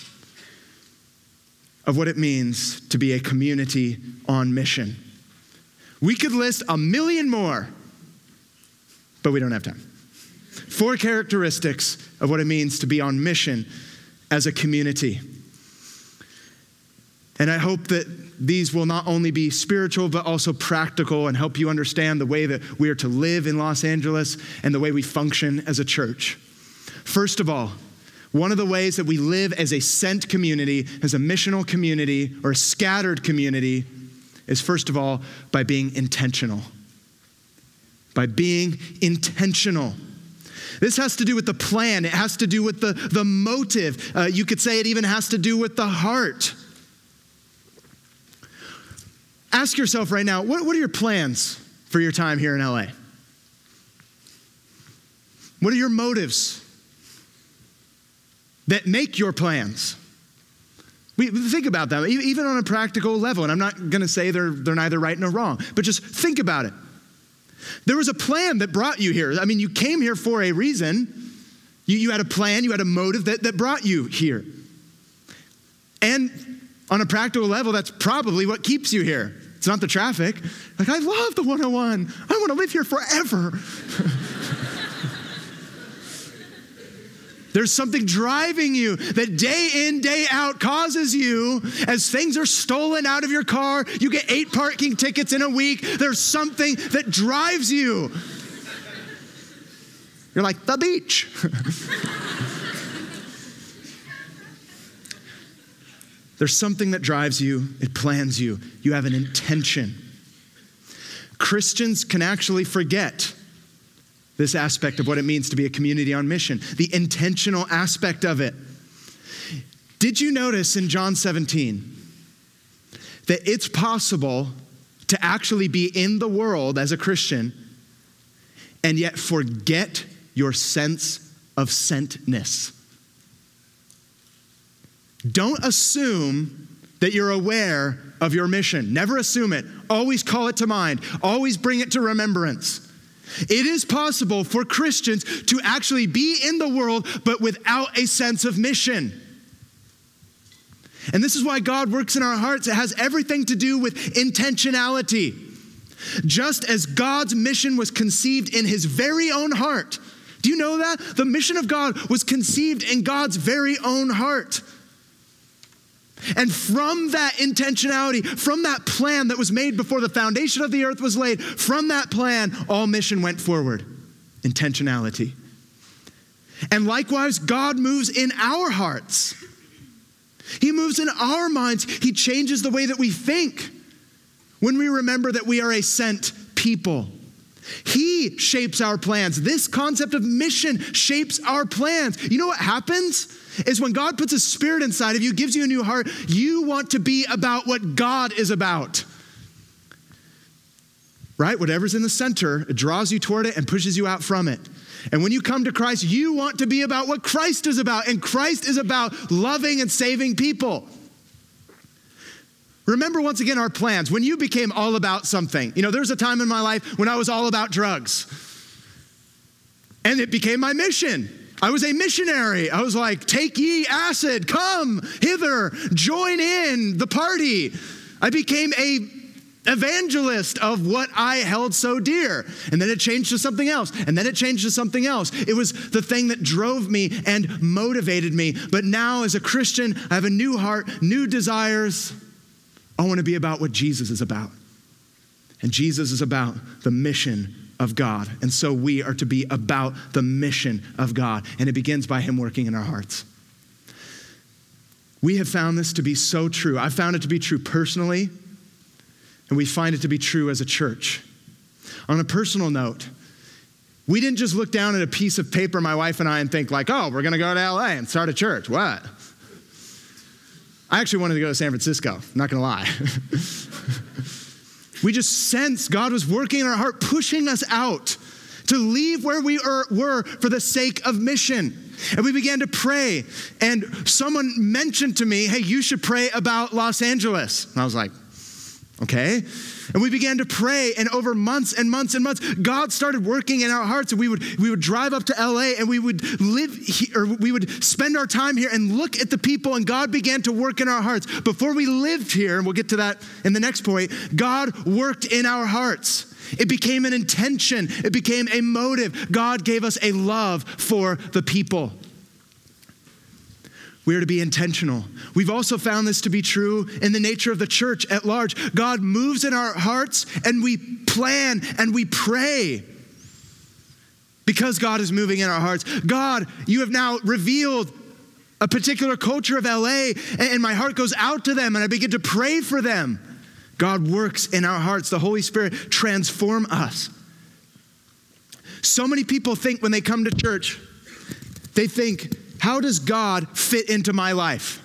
of what it means to be a community on mission. We could list a million more, but we don't have time. Four characteristics of what it means to be on mission as a community. And I hope that these will not only be spiritual, but also practical and help you understand the way that we are to live in Los Angeles and the way we function as a church. First of all, one of the ways that we live as a sent community, as a missional community or a scattered community, is first of all by being intentional. By being intentional. This has to do with the plan. It has to do with the, the motive. Uh, you could say it even has to do with the heart. Ask yourself right now, what, what are your plans for your time here in L A? What are your motives that make your plans? We think about them, even on a practical level. And I'm not going to say they're, they're neither right nor wrong, but just think about it. There was a plan that brought you here. I mean, you came here for a reason. You, you had a plan, you had a motive that, that brought you here. And on a practical level, that's probably what keeps you here. It's not the traffic. Like, I love the one oh one. I want to live here forever. There's something driving you that day in, day out causes you, as things are stolen out of your car, you get eight parking tickets in a week, there's something that drives you. You're like, the beach. There's something that drives you, it plans you. You have an intention. Christians can actually forget this aspect of what it means to be a community on mission, the intentional aspect of it. Did you notice in John seventeen that it's possible to actually be in the world as a Christian and yet forget your sense of sentness? Don't assume that you're aware of your mission. Never assume it. Always call it to mind. Always bring it to remembrance. It is possible for Christians to actually be in the world, but without a sense of mission. And this is why God works in our hearts. It has everything to do with intentionality. Just as God's mission was conceived in his very own heart. Do you know that? The mission of God was conceived in God's very own heart. And from that intentionality, from that plan that was made before the foundation of the earth was laid, from that plan, all mission went forward. Intentionality. And likewise, God moves in our hearts. He moves in our minds. He changes the way that we think when we remember that we are a sent people. He shapes our plans. This concept of mission shapes our plans. You know what happens? Is when God puts a spirit inside of you, gives you a new heart, you want to be about what God is about. Right? Whatever's in the center, it draws you toward it and pushes you out from it. And when you come to Christ, you want to be about what Christ is about. And Christ is about loving and saving people. Remember once again our plans. When you became all about something. You know, there was a time in my life when I was all about drugs. And it became my mission. I was a missionary. I was like, take ye acid, come hither, join in the party. I became a evangelist of what I held so dear. And then it changed to something else. And then it changed to something else. It was the thing that drove me and motivated me. But now as a Christian, I have a new heart, new desires. I want to be about what Jesus is about. And Jesus is about the mission of God. And so we are to be about the mission of God. And it begins by him working in our hearts. We have found this to be so true. I found it to be true personally. And we find it to be true as a church. On a personal note, we didn't just look down at a piece of paper, my wife and I, and think like, oh, we're going to go to L A and start a church. What? I actually wanted to go to San Francisco, not going to lie. We just sensed God was working in our heart, pushing us out to leave where we are, were for the sake of mission. And we began to pray. And someone mentioned to me, hey, you should pray about Los Angeles. And I was like, okay. And we began to pray, and over months and months and months, God started working in our hearts. And we would we would drive up to L A and we would live here, or we would spend our time here and look at the people, and God began to work in our hearts. Before we lived here, and we'll get to that in the next point, God worked in our hearts. It became an intention. It became a motive. God gave us a love for the people. We are to be intentional. We've also found this to be true in the nature of the church at large. God moves in our hearts, and we plan and we pray because God is moving in our hearts. God, you have now revealed a particular culture of L A, and my heart goes out to them, and I begin to pray for them. God works in our hearts. The Holy Spirit transforms us. So many people think when they come to church, they think, how does God fit into my life?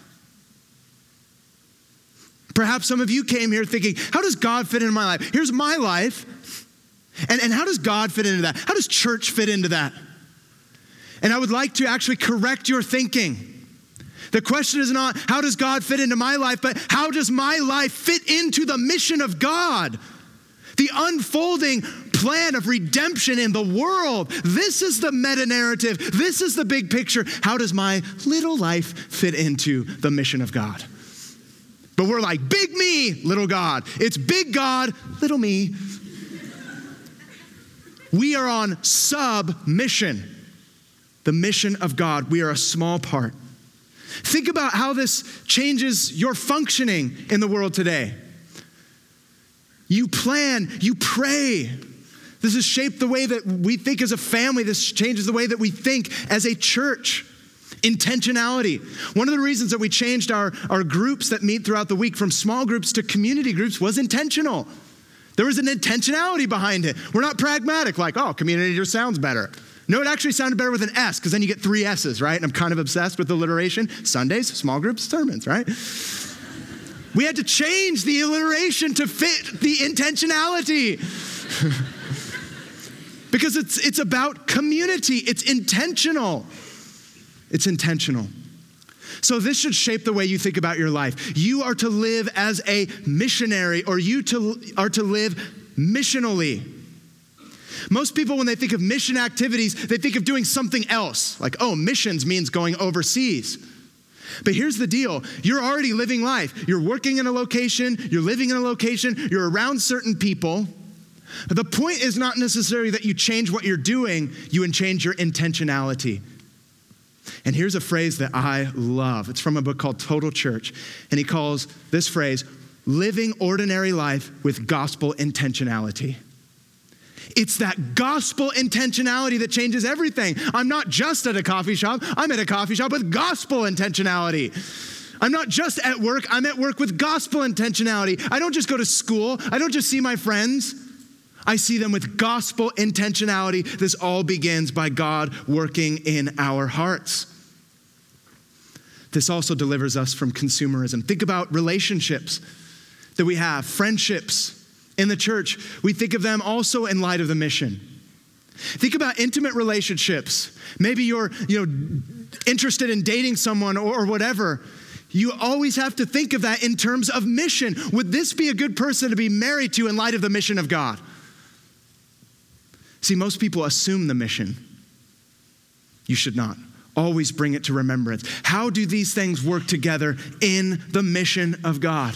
Perhaps some of you came here thinking, how does God fit into my life? Here's my life. And, and how does God fit into that? How does church fit into that? And I would like to actually correct your thinking. The question is not, how does God fit into my life, but how does my life fit into the mission of God? The unfolding plan of redemption in the world. This is the meta narrative. This is the big picture. How does my little life fit into the mission of God? But we're like, big me, little God. It's big God, little me. We are on sub-mission. The mission of God. We are a small part. Think about how this changes your functioning in the world today. You plan, you pray. This has shaped the way that we think as a family. This changes the way that we think as a church. Intentionality. One of the reasons that we changed our, our groups that meet throughout the week from small groups to community groups was intentional. There was an intentionality behind it. We're not pragmatic, like, oh, community just sounds better. No, it actually sounded better with an S, because then you get three S's, right? And I'm kind of obsessed with alliteration. Sundays, small groups, sermons, right? We had to change the alliteration to fit the intentionality. Because it's it's about community. It's intentional. It's intentional. So this should shape the way you think about your life. You are to live as a missionary, or you to, are to live missionally. Most people, when they think of mission activities, they think of doing something else. Like, oh, missions means going overseas. But here's the deal. You're already living life. You're working in a location. You're living in a location. You're around certain people. The point is not necessarily that you change what you're doing. You change your intentionality. And here's a phrase that I love. It's from a book called Total Church. And he calls this phrase, living ordinary life with gospel intentionality. It's that gospel intentionality that changes everything. I'm not just at a coffee shop. I'm at a coffee shop with gospel intentionality. I'm not just at work. I'm at work with gospel intentionality. I don't just go to school. I don't just see my friends. I see them with gospel intentionality. This all begins by God working in our hearts. This also delivers us from consumerism. Think about relationships that we have, friendships in the church. We think of them also in light of the mission. Think about intimate relationships. Maybe you're, you know, interested in dating someone or, or whatever. You always have to think of that in terms of mission. Would this be a good person to be married to in light of the mission of God? See, most people assume the mission. You should not. Always bring it to remembrance. How do these things work together in the mission of God?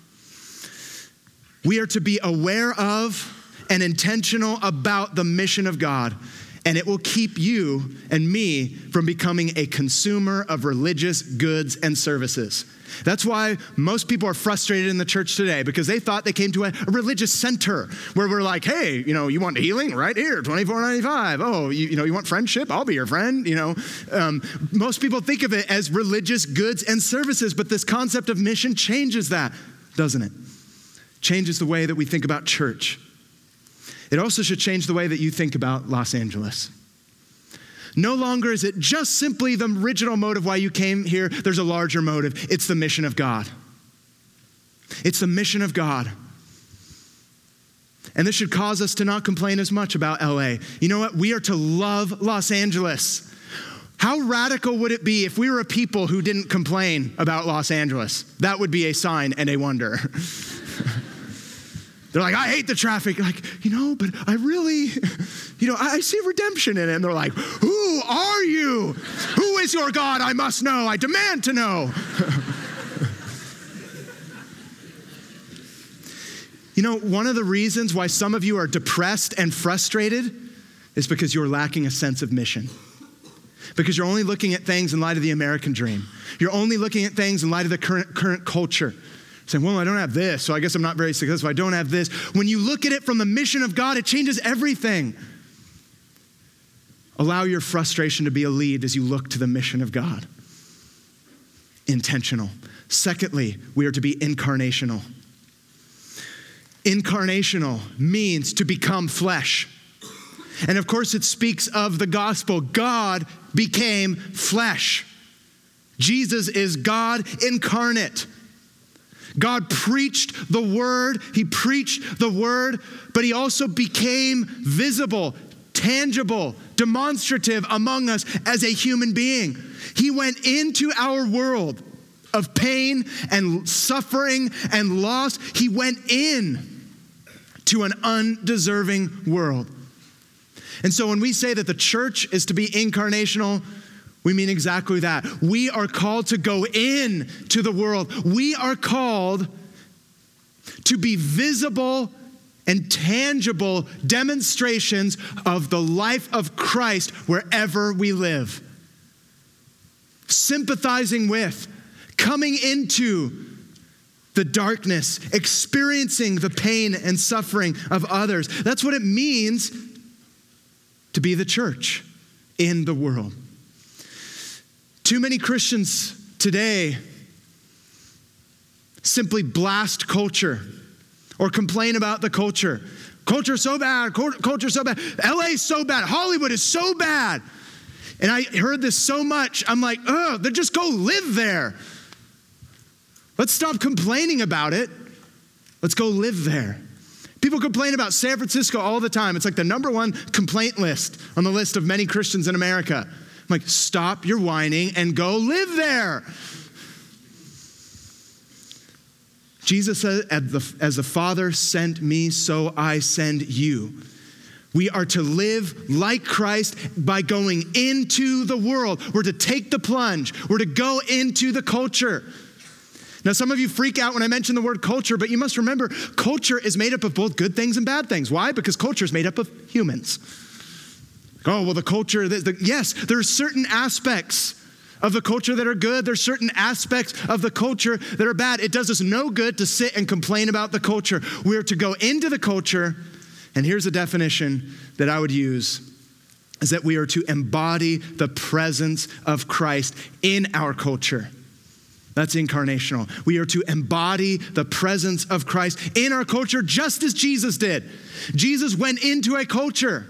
We are to be aware of and intentional about the mission of God, and it will keep you and me from becoming a consumer of religious goods and services. That's why most people are frustrated in the church today, because they thought they came to a, a religious center where we're like, hey, you know, you want healing? Right here, twenty-four ninety-five. Oh, you, you know, you want friendship? I'll be your friend. You know, um, most people think of it as religious goods and services, but this concept of mission changes that, doesn't it? Changes the way that we think about church. It also should change the way that you think about Los Angeles. No longer is it just simply the original motive why you came here. There's a larger motive. It's the mission of God. It's the mission of God. And this should cause us to not complain as much about L A. You know what? We are to love Los Angeles. How radical would it be if we were a people who didn't complain about Los Angeles? That would be a sign and a wonder. They're like, I hate the traffic. Like, you know, but I really, you know, I see redemption in it. And they're like, who are you? Who is your God? I must know. I demand to know. You know, one of the reasons why some of you are depressed and frustrated is because you're lacking a sense of mission. Because you're only looking at things in light of the American dream. You're only looking at things in light of the current, current culture. Saying, well, I don't have this, so I guess I'm not very successful. I don't have this. When you look at it from the mission of God, it changes everything. Allow your frustration to be a lead as you look to the mission of God. Intentional. Secondly, we are to be incarnational. Incarnational means to become flesh. And of course, it speaks of the gospel. God became flesh. Jesus is God incarnate. God preached the word, he preached the word, but he also became visible, tangible, demonstrative among us as a human being. He went into our world of pain and suffering and loss. He went in to an undeserving world. And so when we say that the church is to be incarnational, we mean exactly that. We are called to go in to the world. We are called to be visible and tangible demonstrations of the life of Christ wherever we live. Sympathizing with, coming into the darkness, experiencing the pain and suffering of others. That's what it means to be the church in the world. Too many Christians today simply blast culture or complain about the culture. Culture's so bad, culture's so bad, L A's so bad, Hollywood is so bad. And I heard this so much, I'm like, oh, then just go live there. Let's stop complaining about it. Let's go live there. People complain about San Francisco all the time. It's like the number one complaint list on the list of many Christians in America. I'm like, stop your whining and go live there. Jesus said, as the Father sent me, so I send you. We are to live like Christ by going into the world. We're to take the plunge. We're to go into the culture. Now, some of you freak out when I mention the word culture, but you must remember, culture is made up of both good things and bad things. Why? Because culture is made up of humans. Oh, well, the culture, the, the, yes, there are certain aspects of the culture that are good. There's certain aspects of the culture that are bad. It does us no good to sit and complain about the culture. We're to go into the culture, and here's a definition that I would use, is that we are to embody the presence of Christ in our culture. That's incarnational. We are to embody the presence of Christ in our culture just as Jesus did. Jesus went into a culture.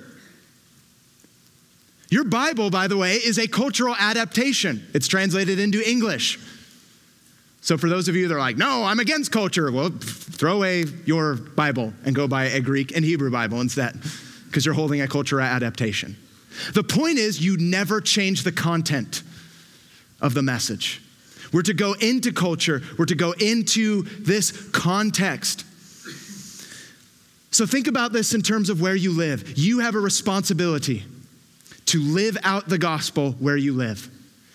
Your Bible, by the way, is a cultural adaptation. It's translated into English. So for those of you that are like, no, I'm against culture, well, throw away your Bible and go buy a Greek and Hebrew Bible instead, because you're holding a cultural adaptation. The point is, you never change the content of the message. We're to go into culture. We're to go into this context. So think about this in terms of where you live. You have a responsibility to live out the gospel where you live.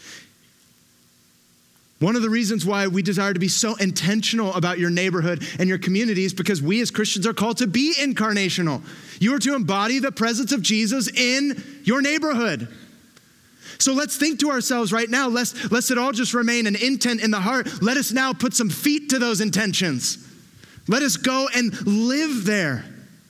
One of the reasons why we desire to be so intentional about your neighborhood and your community is because we as Christians are called to be incarnational. You are to embody the presence of Jesus in your neighborhood. So let's think to ourselves right now, lest, lest it all just remain an intent in the heart. Let us now put some feet to those intentions. Let us go and live there.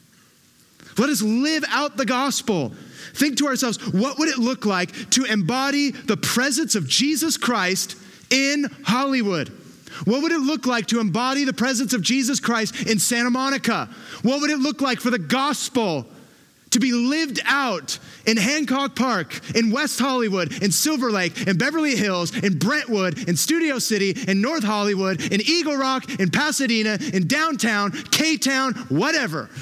Let us live out the gospel. Think to ourselves, what would it look like to embody the presence of Jesus Christ in Hollywood? What would it look like to embody the presence of Jesus Christ in Santa Monica? What would it look like for the gospel to be lived out in Hancock Park, in West Hollywood, in Silver Lake, in Beverly Hills, in Brentwood, in Studio City, in North Hollywood, in Eagle Rock, in Pasadena, in downtown, K-Town, whatever?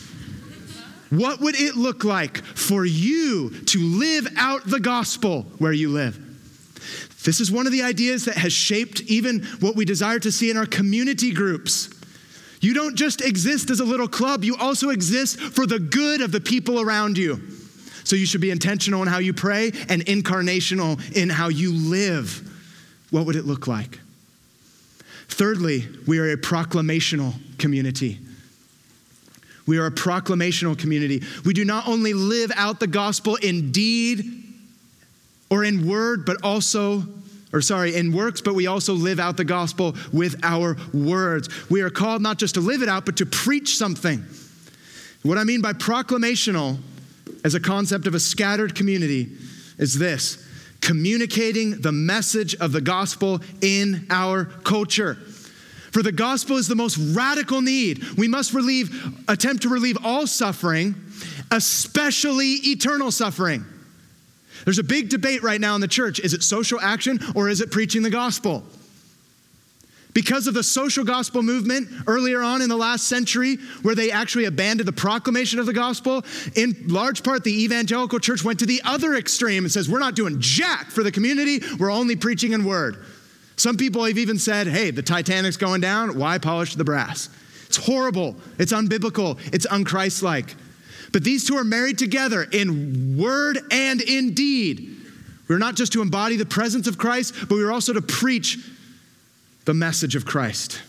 What would it look like for you to live out the gospel where you live? This is one of the ideas that has shaped even what we desire to see in our community groups. You don't just exist as a little club, you also exist for the good of the people around you. So you should be intentional in how you pray and incarnational in how you live. What would it look like? Thirdly, we are a proclamational community. We are a proclamational community. We do not only live out the gospel in deed or in word, but also, or sorry, in works, but we also live out the gospel with our words. We are called not just to live it out, but to preach something. What I mean by proclamational as a concept of a scattered community is this: communicating the message of the gospel in our culture. For the gospel is the most radical need. We must relieve, attempt to relieve all suffering, especially eternal suffering. There's a big debate right now in the church. Is it social action or is it preaching the gospel? Because of the social gospel movement earlier on in the last century, where they actually abandoned the proclamation of the gospel, in large part, the evangelical church went to the other extreme and says, we're not doing jack for the community, we're only preaching in word. Some people have even said, hey, the Titanic's going down, why polish the brass? It's horrible, it's unbiblical, it's unchristlike. But these two are married together in word and in deed. We're not just to embody the presence of Christ, but we're also to preach the message of Christ.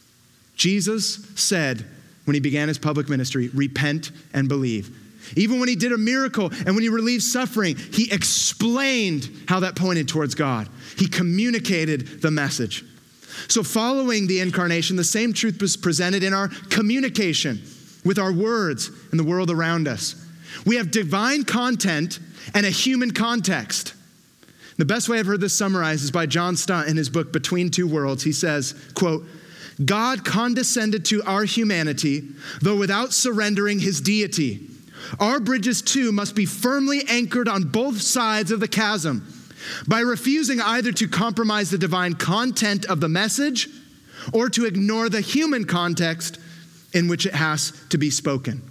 Jesus said when he began his public ministry, repent and believe. Even when he did a miracle and when he relieved suffering, he explained how that pointed towards God. He communicated the message. So following the incarnation, the same truth was presented in our communication with our words in the world around us. We have divine content and a human context. The best way I've heard this summarized is by John Stott in his book, Between Two Worlds. He says, quote, God condescended to our humanity, though without surrendering his deity. Our bridges too must be firmly anchored on both sides of the chasm. By refusing either to compromise the divine content of the message or to ignore the human context in which it has to be spoken.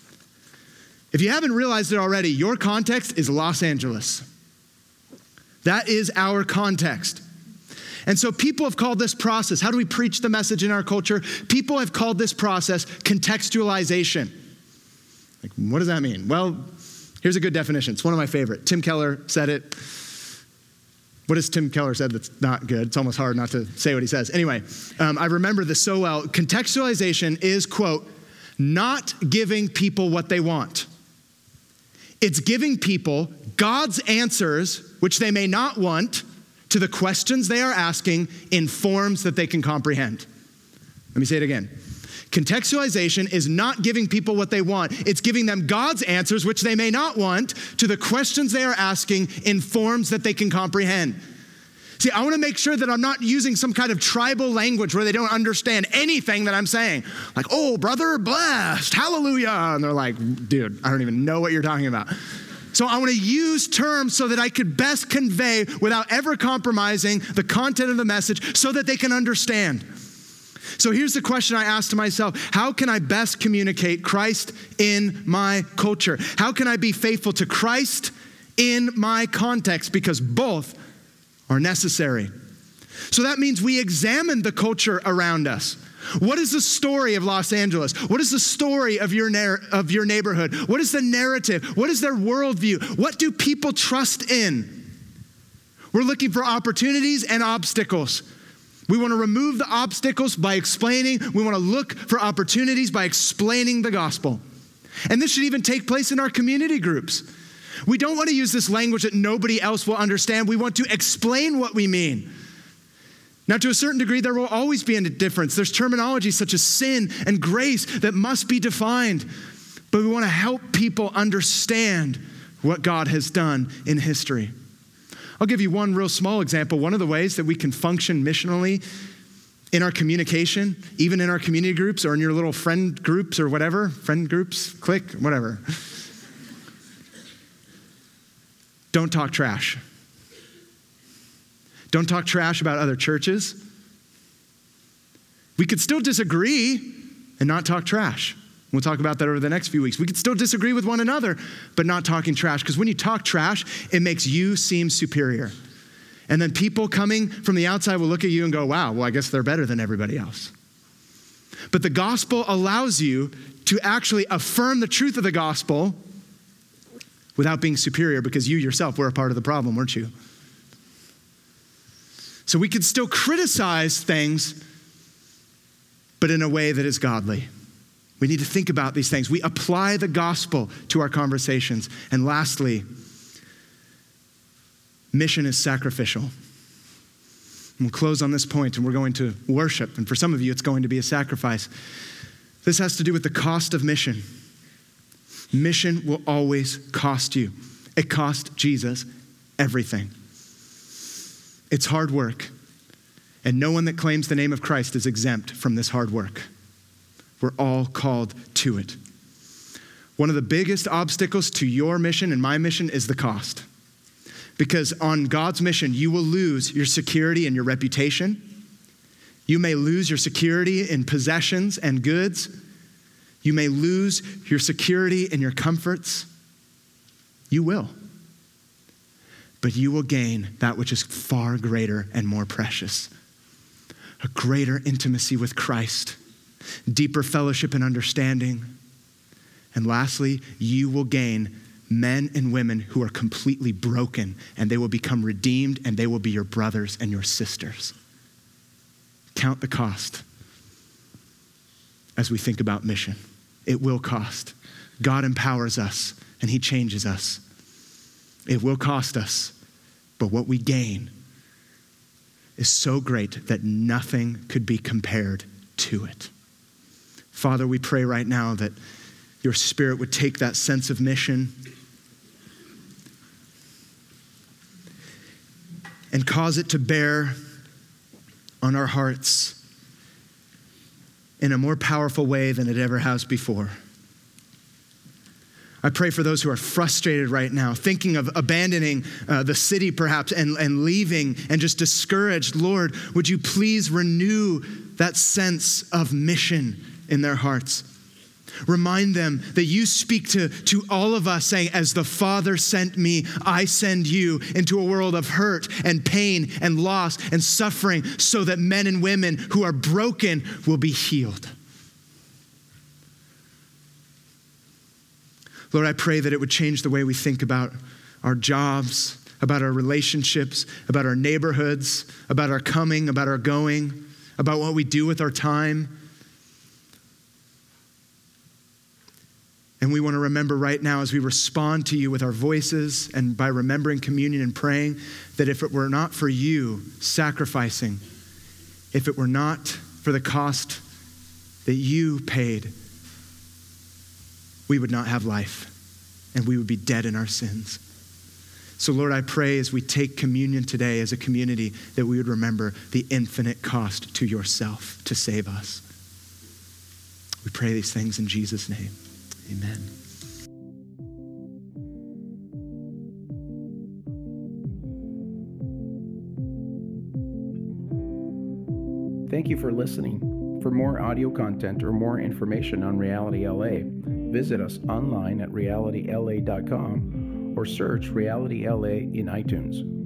If you haven't realized it already, your context is Los Angeles. That is our context. And so people have called this process, how do we preach the message in our culture? People have called this process contextualization. Like, what does that mean? Well, here's a good definition. It's one of my favorite. Tim Keller said it. What has Tim Keller said that's not good? It's almost hard not to say what he says. Anyway, um, I remember this so well. Contextualization is, quote, not giving people what they want. It's giving people God's answers, which they may not want, to the questions they are asking in forms that they can comprehend. Let me say it again. Contextualization is not giving people what they want. It's giving them God's answers, which they may not want, to the questions they are asking in forms that they can comprehend. See, I want to make sure that I'm not using some kind of tribal language where they don't understand anything that I'm saying. Like, oh, brother, blessed, hallelujah. And they're like, dude, I don't even know what you're talking about. So I want to use terms so that I could best convey without ever compromising the content of the message so that they can understand. So here's the question I asked to myself: how can I best communicate Christ in my culture? How can I be faithful to Christ in my context? Because both are necessary. So that means we examine the culture around us. What is the story of Los Angeles? What is the story of your, nar- of your neighborhood? What is the narrative? What is their worldview? What do people trust in? We're looking for opportunities and obstacles. We want to remove the obstacles by explaining. We want to look for opportunities by explaining the gospel. And this should even take place in our community groups. We don't want to use this language that nobody else will understand. We want to explain what we mean. Now, to a certain degree, there will always be a difference. There's terminology such as sin and grace that must be defined. But we want to help people understand what God has done in history. I'll give you one real small example. One of the ways that we can function missionally in our communication, even in our community groups or in your little friend groups or whatever, friend groups, click, whatever. Don't talk trash. Don't talk trash about other churches. We could still disagree and not talk trash. We'll talk about that over the next few weeks. We could still disagree with one another, but not talking trash. Because when you talk trash, it makes you seem superior. And then people coming from the outside will look at you and go, wow, well, I guess they're better than everybody else. But the gospel allows you to actually affirm the truth of the gospel without being superior, because you yourself were a part of the problem, weren't you? So we could still criticize things, but in a way that is godly. We need to think about these things. We apply the gospel to our conversations. And lastly, mission is sacrificial. And we'll close on this point, and we're going to worship. And for some of you, it's going to be a sacrifice. This has to do with the cost of mission. Mission will always cost you. It cost Jesus everything. It's hard work. And no one that claims the name of Christ is exempt from this hard work. We're all called to it. One of the biggest obstacles to your mission and my mission is the cost. Because on God's mission, you will lose your security and your reputation. You may lose your security in possessions and goods. You may lose your security in your comforts. You will. But you will gain that which is far greater and more precious. A greater intimacy with Christ, deeper fellowship and understanding. And lastly, you will gain men and women who are completely broken, and they will become redeemed, and they will be your brothers and your sisters. Count the cost as we think about mission. It will cost. God empowers us, and he changes us. It will cost us, but what we gain is so great that nothing could be compared to it. Father, we pray right now that your Spirit would take that sense of mission and cause it to bear on our hearts in a more powerful way than it ever has before. I pray for those who are frustrated right now, thinking of abandoning uh, the city perhaps and, and leaving and just discouraged. Lord, would you please renew that sense of mission in their hearts? Remind them that you speak to, to all of us saying, as the Father sent me, I send you into a world of hurt and pain and loss and suffering so that men and women who are broken will be healed. Lord, I pray that it would change the way we think about our jobs, about our relationships, about our neighborhoods, about our coming, about our going, about what we do with our time. And we want to remember right now as we respond to you with our voices and by remembering communion and praying, that if it were not for you sacrificing, if it were not for the cost that you paid, we would not have life and we would be dead in our sins. So Lord, I pray as we take communion today as a community that we would remember the infinite cost to yourself to save us. We pray these things in Jesus' name. Amen. Thank you for listening. For more audio content or more information on Reality L A, visit us online at reality l a dot com or search Reality L A in iTunes.